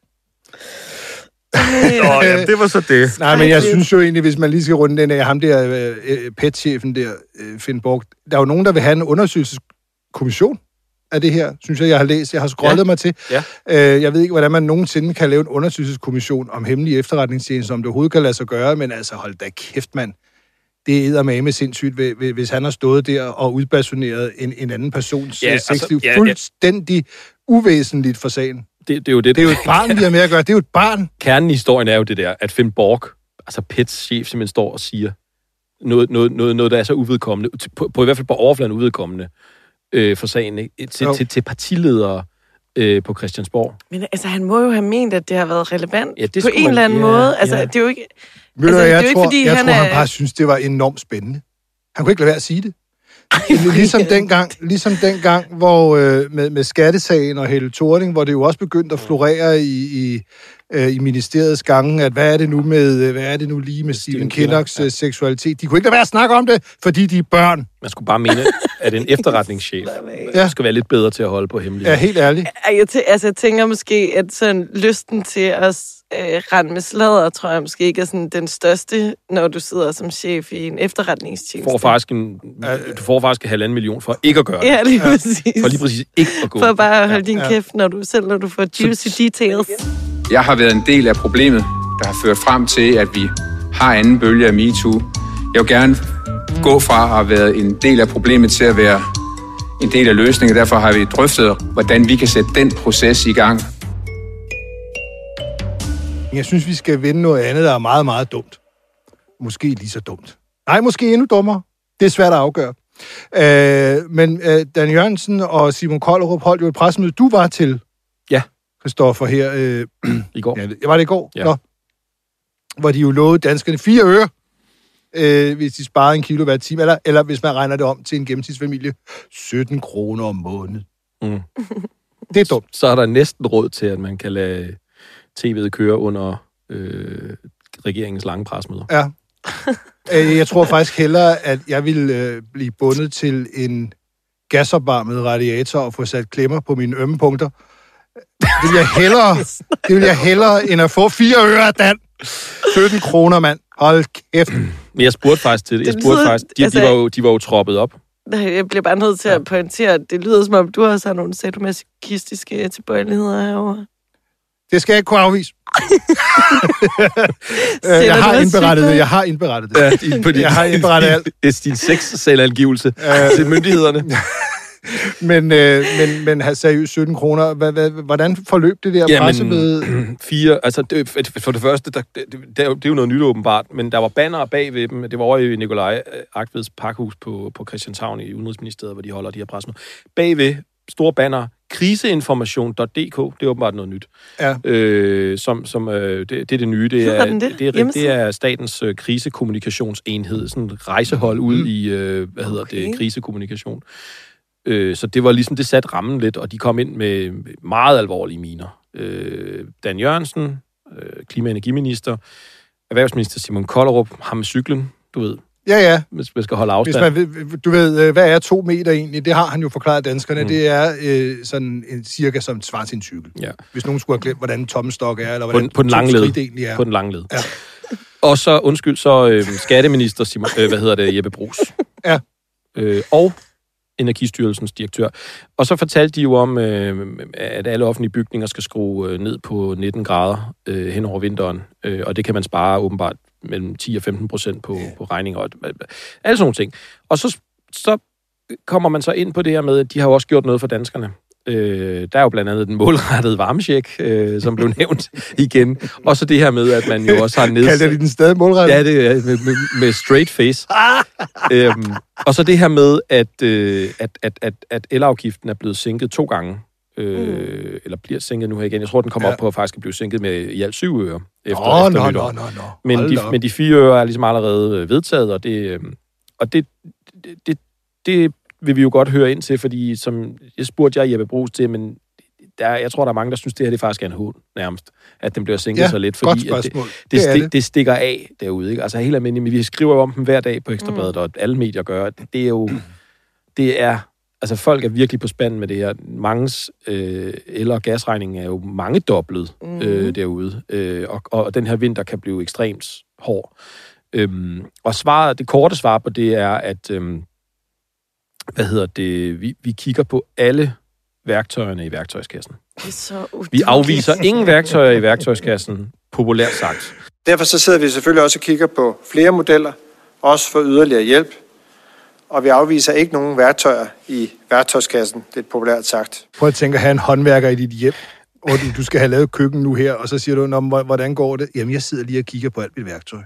Nå, ja, det var så det. Nej, men jeg synes jo egentlig, hvis man lige skal runde den af ham der, øh, pet-chefen der, øh, Finn Borg, der er jo nogen, der vil have en undersøgelseskommission af det her, synes jeg, jeg har læst. Jeg har scrollet ja. mig til. Ja. Øh, jeg ved ikke, hvordan man nogensinde kan lave en undersøgelseskommission om hemmelige efterretningstjenester, om det overhovedet kan lade sig gøre, men altså, hold da kæft, mand. Det er eddermame sindssygt, hvis han har stået der og udbasuneret en, en anden persons ja, sexliv. Altså, ja, fuldstændig ja. uvæsentligt for sagen. Det, det, er jo det, det er jo et barn, vi har med at gøre. Det er jo et barn. Kernen i historien er jo det der, at Finn Borg, altså Pets chef, simpelthen står og siger noget, noget, noget, noget der er så uvedkommende, på, på i hvert fald på overfladen uvedkommende øh, for sagen, ikke? Til, til, til partiledere øh, på Christiansborg. Men altså, han må jo have ment, at det har været relevant ja, på en man, eller anden ja, måde. Altså, ja. det er jo ikke... Ved altså, du, jeg, det er jo ikke, tror, fordi jeg han tror, er... han bare synes, det var enormt spændende. Han kunne ikke lade være at sige det. Ligesom dengang, ligesom dengang hvor øh, med, med skattesagen og Helle Thorning, hvor det jo også begyndte at florere i, i, øh, i ministeriets gange, at hvad er det nu med, hvad er det nu lige med Stephen Kinnocks ja. seksualitet? De kunne ikke lade være at snakke om det, fordi de er børn. Man skulle bare mene, at en efterretningschef ja. skal være lidt bedre til at holde på hemmelighed. Ja, helt ærligt. Jeg, t- altså, jeg tænker måske, at sådan lysten til at øh, rende med sladder, tror jeg måske ikke er sådan den største, når du sidder som chef i en efterretningstjeneste. Får faktisk en, du får faktisk en halvanden million for ikke at gøre det. Ja, lige præcis. For lige præcis ikke at gå. For bare at holde din ja. kæft, når du selv når du får juicy Så, details. Jeg har været en del af problemet, der har ført frem til, at vi har anden bølge af MeToo. Jeg vil gerne gå fra at have været en del af problemet til at være en del af løsningen. Derfor har vi drøftet, hvordan vi kan sætte den proces i gang. Jeg synes, vi skal vinde noget andet, der er meget, meget dumt. Måske lige så dumt. Nej, måske endnu dummere. Det er svært at afgøre. Øh, men øh, Dan Jørgensen og Simon Kollerup holdt jo et pressemøde. Du var til, ja, Christoffer, her øh, i går. Ja, var det i går? Ja. Nå. Hvor de jo lovede danskerne fire øre, øh, hvis de sparer en kilowatt-time, eller, eller hvis man regner det om til en gennemsnitsfamilie, sytten kroner om måneden. Mm. Det er dumt. Så er der næsten råd til, at man kan lade tv'et køre under øh, regeringens lange presmøder. Ja. Jeg tror faktisk hellere, at jeg vil øh, blive bundet til en gasopvarmet radiator og få sat klemmer på mine ømme punkter. Det vil jeg hellere, det vil jeg hellere end at få fire øre af Dan. sytten kroner, mand. Hold kæft. Men jeg spurgte faktisk til det. Jeg spurgte det faktisk. De, altså, de, var jo, de var jo troppet op. Jeg bliver bare nødt til at pointere, at det lyder som om, du også har nogle sadomasochistiske tilbøjeligheder herovre. Det skal jeg ikke kunne afvise. jeg har indberettet det. Jeg har indberettet det. Ja, din, på din, jeg har indberettet alt. Det er din seks-selvangivelse til myndighederne. men, øh, men, men have seriøst sytten kroner. Hvordan forløb det der pressemøde? Fire, altså det, for det første, der, det, det, er jo, det er jo noget nyt åbenbart, men der var bannere bag ved dem. Det var over i Nikolaj Agtveds pakhus på, på Christianshavn i Udenrigsministeriet, hvor de holder de her pressemøder. Bagved store banner, kriseinformation punktum d k, det er åbenbart noget nyt. Ja. Øh, som, som, øh, det, det er det nye. Det er, det? Det, det, er, det er statens øh, krisekommunikationsenhed, sådan et rejsehold ud mm. i, øh, hvad hedder okay. det, krisekommunikation. Øh, så det var ligesom, det satte rammen lidt, og de kom ind med meget alvorlige miner. Øh, Dan Jørgensen, øh, klima- og energiminister, erhvervsminister Simon Kollerup, ham med cyklen, du ved. Ja, ja. Hvis man skal holde afstand. Hvis man, du ved, hvad er to meter egentlig? Det har han jo forklaret danskerne. Mm. Det er øh, sådan en, cirka som svarer til en cykel. Ja. Hvis nogen skulle have glemt, hvordan en tommestok er, eller hvordan på, på den lange led. egentlig er. På den lange led. Ja. Og så, undskyld, så øh, skatteminister Simon, øh, hvad hedder det, Jeppe Bruus. Ja. Øh, og Energistyrelsens direktør. Og så fortalte de jo om, øh, at alle offentlige bygninger skal skrue øh, ned på nitten grader øh, hen over vinteren. Øh, og det kan man spare åbenbart mellem ti og femten procent på, på regninger. Og alle sådan nogle ting. Og så, så kommer man så ind på det her med, at de har jo også gjort noget for danskerne. Øh, der er jo blandt andet den målrettede varmecheck, øh, som blev nævnt igen. Og så det her med, at man jo også har nedsat... Kalder de den stadig målrettet? Ja, det er med, med, med straight face. øhm, og så det her med, at, øh, at, at, at, at elafgiften er blevet sænket to gange. Øh, mm. Eller bliver sænket nu her igen. Jeg tror, den kommer ja. op på at faktisk blive sænket med i alt syv øre efter, oh, efter no, nytår. No, no, no. Men, de, men de fire øre er ligesom allerede vedtaget, og det... Øh, og det, det, det, det vil vi jo godt høre ind til, fordi som jeg spurgte jeg Jeppe Bruus til, men der, jeg tror, der er mange, der synes, det her det faktisk er en hån, nærmest, at den bliver sænket ja, så lidt, fordi at det, det, det, sti, det. det stikker af derude. Ikke? Altså helt almindeligt, vi skriver jo om dem hver dag på Ekstrabladet, mm. og alle medier gør, det er jo, det er, altså folk er virkelig på spanden med det her. Manges øh, el- og gasregning er jo mange doblet mm. øh, derude, øh, og, og den her vinter kan blive ekstremt hård. Øhm, og svaret, det korte svar på det er, at øhm, hvad hedder det, vi, vi kigger på alle værktøjerne i værktøjskassen. Det er så vi afviser ingen værktøjer i værktøjskassen, populært sagt. Derfor så sidder vi selvfølgelig også og kigger på flere modeller, også for yderligere hjælp. Og vi afviser ikke nogen værktøjer i værktøjskassen, det er populært sagt. Prøv at tænke at have en håndværker i dit hjem, og du, du skal have lavet køkken nu her, og så siger du, hvordan går det? Jamen, jeg sidder lige og kigger på alt mit værktøj.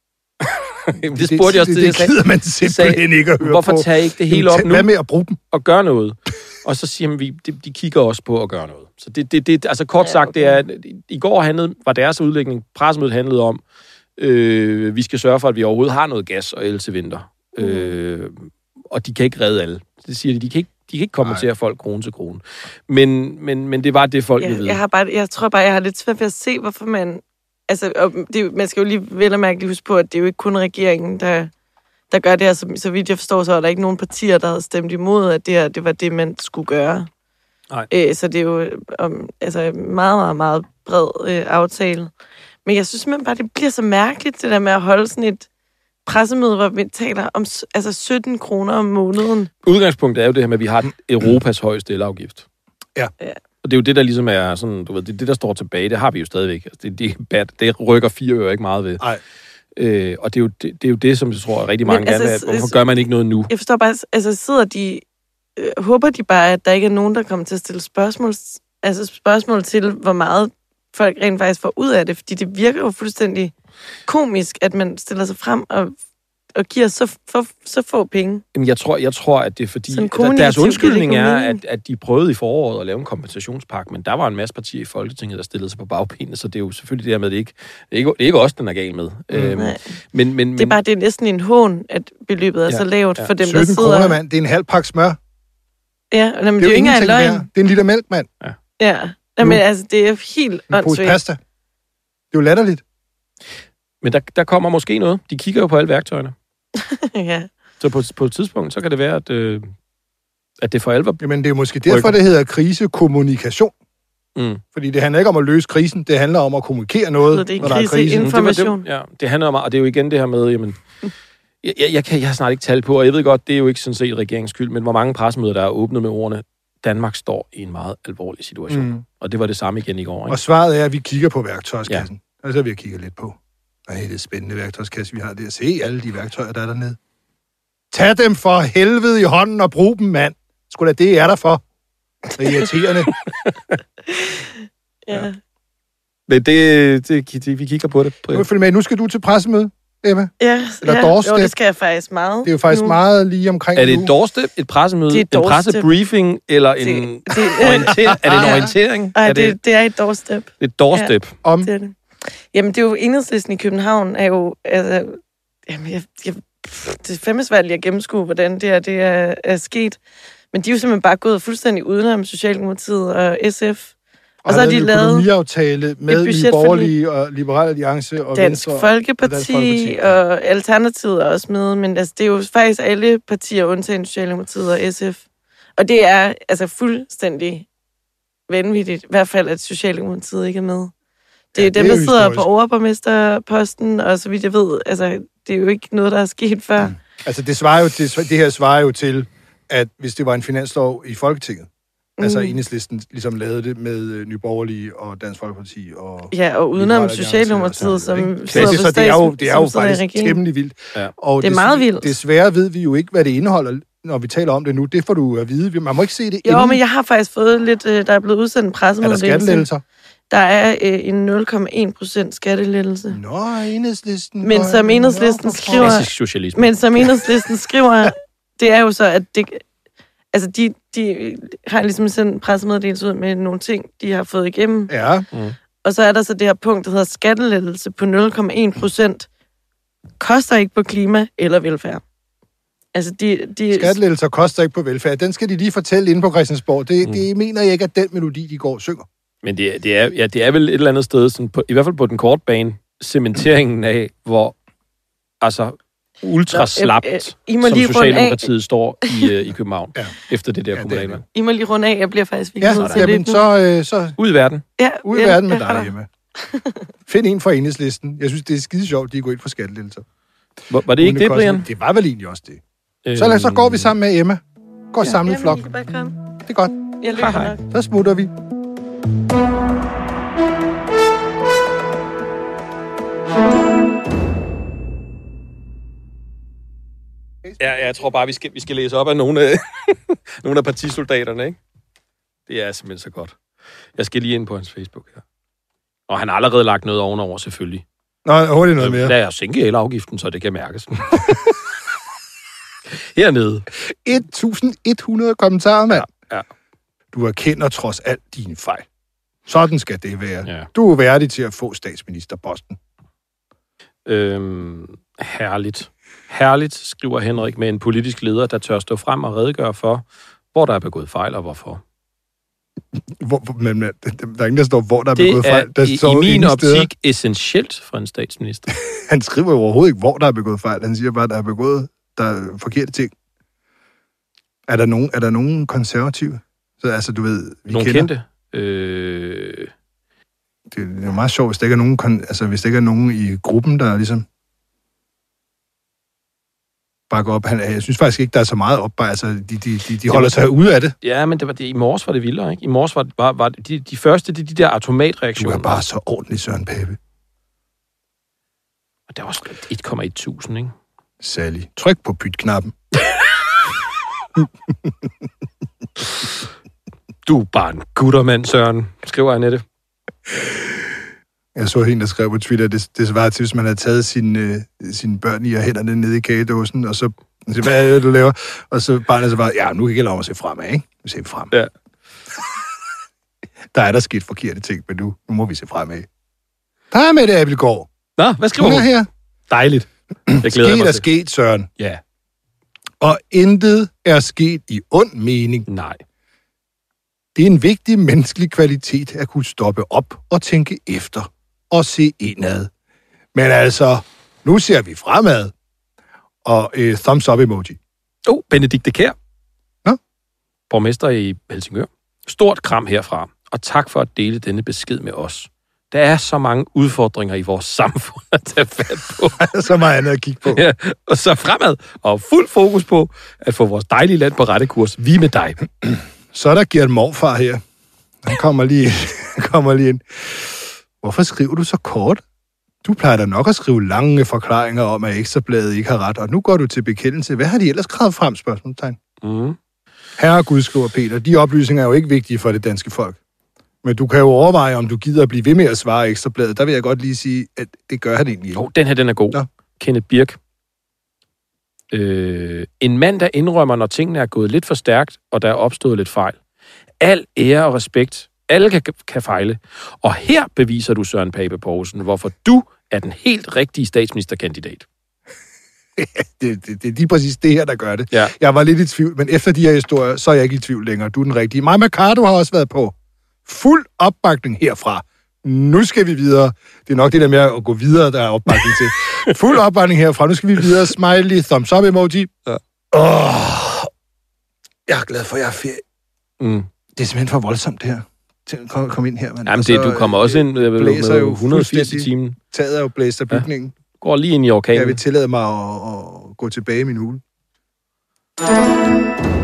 det spurgte jeg også det, det, det gider man simpelthen ikke at høre hvorfor på. Hvorfor tager I ikke det hele op nu? Hvad med at bruge dem? Og gøre noget. Og så siger vi, de, de kigger også på at gøre noget. Så det, det, det altså kort sagt, ja, okay. det er, at i går handlede, var deres udlægning, pressemødet handlede om, øh, vi skal sørge for, at vi overhovedet har noget gas og el til vinter. Mm. Øh, og de kan ikke redde alle. Det siger de, de kan ikke, de kan ikke kompensere folk krone til krone. Men, men, men det var det, folk ja, vil vide. Jeg, har bare, jeg tror bare, jeg har lidt svært ved at se, hvorfor man... Altså, og det, man skal jo lige vel og mærke lige huske på, at det er jo ikke kun regeringen, der, der gør det her. Så, så vidt jeg forstår, så er der ikke nogen partier, der havde stemt imod, at det her, det var det, man skulle gøre. Nej. Æ, så det er jo um, altså, meget, meget, meget bred øh, aftale. Men jeg synes simpelthen bare, det bliver så mærkeligt, det der med at holde sådan et pressemøde, hvor vi taler om altså sytten kroner om måneden. Udgangspunktet er jo det her med, at vi har Europas højeste elafgift. Ja. ja. Og det er jo det, der ligesom er sådan, du ved, det, det der står tilbage, det har vi jo stadigvæk. Altså, det, det, bad, det rykker fire øre ikke meget ved. Nej. Øh, og det er, jo, det, det er jo det, som jeg tror, rigtig mange altså, gerne vil. Hvorfor gør man ikke noget nu? Jeg forstår bare, altså sidder de, øh, håber de bare, at der ikke er nogen, der kommer til at stille spørgsmål, altså spørgsmål til, hvor meget folk rent faktisk får ud af det, fordi det virker jo fuldstændig komisk, at man stiller sig frem og og giver så, for, så få penge. Jamen, jeg tror, jeg tror, at det er fordi... Der, deres undskyldning er, at, at de prøvede i foråret at lave en kompensationspakke, men der var en masse partier i Folketinget, der stillede sig på bagbenene, så det er jo selvfølgelig det her med, at det ikke, det er ikke, det er ikke os, den er gal med. Mm, øhm, men, men, det er bare det er næsten en hån, at beløbet er ja, så lavt ja. for dem, der sidder... sytten kroner, mand. Det er en halv pakke smør. Ja, men det er jo, det er jo ikke engang løgn. Mere. Det er en liter mælk, mand. Ja. Ja, jamen, altså, det er helt åndssvagt. pasta. Det er jo latterligt. Men der, der kommer måske noget. De kigger jo på alle værktøjerne. ja. Så på, på et tidspunkt, så kan det være, at, øh, at det for alvor... Jamen, det er måske derfor, det hedder krisekommunikation. Mm. Fordi det handler ikke om at løse krisen, det handler om at kommunikere noget, det er når der er krise. Information. Det, det, ja, det handler om, og det er jo igen det her med, jamen... Jeg, jeg, jeg, kan, jeg har snart ikke tal på, og jeg ved godt, det er jo ikke sådan set regeringens skyld, men hvor mange pressemøder, der er åbnet med ordene, Danmark står i en meget alvorlig situation. Mm. Og det var det samme igen i går, ikke? Og svaret er, at vi kigger på værktøjskassen. Ja. Og så vil jeg kigge lidt på. Ej, det er spændende værktøjskasse, vi har der. Se alle de værktøjer, der er dernede. Tag dem for helvede i hånden og brug dem, mand. Sgu da, det er der for. Det er irriterende. ja. Men det, det, det, vi kigger på det. Nu, følg med. Nu skal du til pressemøde. Emma? Ja, Eller ja. doorstep? Jo, det skal jeg faktisk meget. Det er jo faktisk nu. meget lige omkring Er det nu. et doorstep, et pressemøde, Det er et en doorstep. pressebriefing, eller en Det- det- orientering? Er det en orientering? Ej, er det, det, det er et doorstep. et doorstep? Ja, Om det er det. Jamen, det er jo Enhedslisten i København, er jo... Altså, jamen, jeg, jeg, pff, det er fandme svært lige at gennemskue, hvordan det, er, det er, er sket. Men de er jo simpelthen bare gået fuldstændig udenom Socialdemokratiet og S F. Og, og så har de en lavet økonomiaftale med Nye budgetforlig. Borgerlige og Liberale Alliance og Dansk Venstre. Folkeparti, og Dansk Folkeparti. og Alternativet er også med, men altså, det er jo faktisk alle partier, undtagen Socialdemokratiet og S F. Og det er altså fuldstændig vanvittigt, i hvert fald, at Socialdemokratiet ikke er med. Det er Ja, ja, dem, det er der jo sidder historisk. på overborgmesterposten, og så vidt jeg ved, altså, det er jo ikke noget, der er sket før. Mm. Altså, det, svarer jo, det, det her svarer jo til, at hvis det var en finanslov i Folketinget, mm. altså Enhedslisten ligesom lavede det med øh, Nye Borgerlige og Dansk Folkeparti og... Ja, og udenom Liberale Alliance Socialdemokratiet, og som sådan noget, ikke? sidder Så på det, så det er jo, stats- det er jo som sidder i faktisk regeringen. temmelig vildt. Ja. Og Det er meget vildt. Desværre ved vi jo ikke, hvad det indeholder, når vi taler om det nu. Det får du at vide. Man må ikke se det Jo, inden. men jeg har faktisk fået lidt... øh, Der er blevet udsendt en Er der pressemeddelelse. skattelettelser? Der er øh, en nul komma en procent skattelettelse. Nå, Enhedslisten... Men som Enhedslisten skriver, Klassisk socialisme. men som Enhedslisten skriver, det er jo så, at det, altså de, de har ligesom sendt en pressemeddelelse ud med nogle ting, de har fået igennem. Ja. Mm. Og så er der så det her punkt, der hedder skattelettelse på nul komma en procent. Koster ikke på klima eller velfærd. Altså de... de Skattelettelser koster ikke på velfærd. Den skal de lige fortælle inde på Christiansborg. Det, mm. det mener jeg ikke, at den melodi, de går og synger. Men det, er- det, er, ja, det er vel et eller andet sted, sådan på, i hvert fald på den korte bane, cementeringen af, hvor altså ultraslapt, Nå, øh, øh, I må som lige runde af. Socialdemokratiet står i, øh, i København, Ja. efter det der Ja, ja, det er kommunalvalg. I må lige runde af. Jeg bliver faktisk virkelig Ja, nødt til jamen, lidt nu. så, øh, så Ud i verden. Ja, ud i ja, verden med ja, dig, ja. Emma. Find en fra Enhedslisten. Jeg synes, det er skide sjovt, de går ind for skattelettelser. Var, var det ikke det, koster- Brian? Det var vel egentlig også det. Så, lad, så går vi sammen med Emma. Går sammen i Jamen, flok. I kan bare komme. Det er godt. Jeg løber Hej, hej. nok. Så smutter vi. Ja, jeg tror bare, vi skal, vi skal læse op af nogle af, nogle af partisoldaterne, ikke? Det er simpelthen så godt. Jeg skal lige ind på hans Facebook her. Og han har allerede lagt noget ovenover, selvfølgelig. Nå, hurtigt noget mere. Lad os sænke elafgiften, så det kan mærkes. Hernede. et hundrede kommentarer, mand. Ja. Du erkender trods alt dine fejl. Sådan skal det være. Ja. Du er værdig til at få statsministerposten. Øhm, herligt. Herligt, skriver Henrik, med en politisk leder, der tør stå frem og redegøre for, hvor der er begået fejl og hvorfor. Hvor, hvor- men, men, der er ingen, der står, hvor der er Det begået fejl. Der er i, står i min ingen optik steder. essentielt for en statsminister. Han skriver jo overhovedet ikke, hvor der er begået fejl. Han siger bare, at der er begået der er forkerte ting. Er der nogen, er der nogen konservative? Så altså, du ved, vi Nogle kender. kendte. Øh, Det, det er jo meget sjovt, hvis der ikke er nogen, kon- altså, hvis der ikke er nogen i gruppen, der ligesom bakker op. Han, jeg synes faktisk ikke, der er så meget op. Altså, de, de, de, de holder sig ude af det. ja, men det var det, i morges var det vildere, ikke? I morges var det bare, var det, de, de første, de, de der Du automatreaktioner. er bare så ordentlig, Søren Pape. Og der var også et komma et tusind, ikke? Sally. Tryk på pyt-knappen. Du er bare en guttermand, Søren, skriver Annette. Jeg så en, der skrev på Twitter, det, det svarer til, hvis man havde taget sine, øh, sine børn i og hænderne nede i kagedåsen, og så, så hvad er det, du laver? Og så barnet så bare, ja, nu kan jeg lov at se fremad, ikke? Vi ser frem. Ja. Der er der sket forkerte ting, men nu, nu må vi se fremad. Hej med det, Abelgaard. Nå, hvad skriver Hun hun? er her. Dejligt. Jeg glæder Sket mig er til. sket, Søren. Ja, Og intet er sket i ond mening. nej. Det er en vigtig menneskelig kvalitet at kunne stoppe op og tænke efter og se indad. Men altså, nu ser vi fremad. Og øh, thumbs up emoji. Oh, Benedikte Kjær. Nå? Borgmester i Helsingør. Stort kram herfra, og tak for at dele denne besked med os. Der er så mange udfordringer i vores samfund at tage fat på. Så meget andet at kigge på. Ja, og så fremad, og fuld fokus på at få vores dejlige land på rette kurs. Vi er med dig. Så er der Gert Morfar her. Han kommer lige, kommer lige ind. Hvorfor skriver du så kort? Du plejer da nok at skrive lange forklaringer om, at Ekstrabladet ikke har ret, og nu går du til bekendelse. Hvad har de ellers skrevet frem, spørgsmålstegn? Mm. Herre Gud, skriver Peter, de oplysninger er jo ikke vigtige for det danske folk. Men du kan jo overveje, om du gider at blive ved med at svare Ekstrabladet. Der vil jeg godt lige sige, at det gør han egentlig ikke. Oh, den her, den er god. Nå. Kenneth Birk. Øh, en mand, der indrømmer, når tingene er gået lidt for stærkt, og der er opstået lidt fejl. Al ære og respekt. Alle kan, kan fejle. Og her beviser du, Søren Pape Poulsen, hvorfor du er den helt rigtige statsministerkandidat. det, det, det er lige præcis det her, der gør det. Ja. Jeg var lidt i tvivl, men efter de her historier, så er jeg ikke i tvivl længere. Du er den rigtige. Maja Mercado har også været på. Fuld opbakning herfra. Nu skal vi videre. Det er nok det der med at gå videre, der er opbakning til. Fuld opbakning herfra. Nu skal vi videre. Smiley, thumbs up emoji. Ja. Oh, jeg er glad for, at jeg er ferie. Mm. Det er simpelthen for voldsomt, det her. Kom, kom ind her, mand. Jamen, det, du kommer også ind med, med et hundrede og firs i timen. Taget er jo blæst af bygningen. Ja. Går lige ind i orkanen. Jeg vil tillade mig at, at gå tilbage i min hule.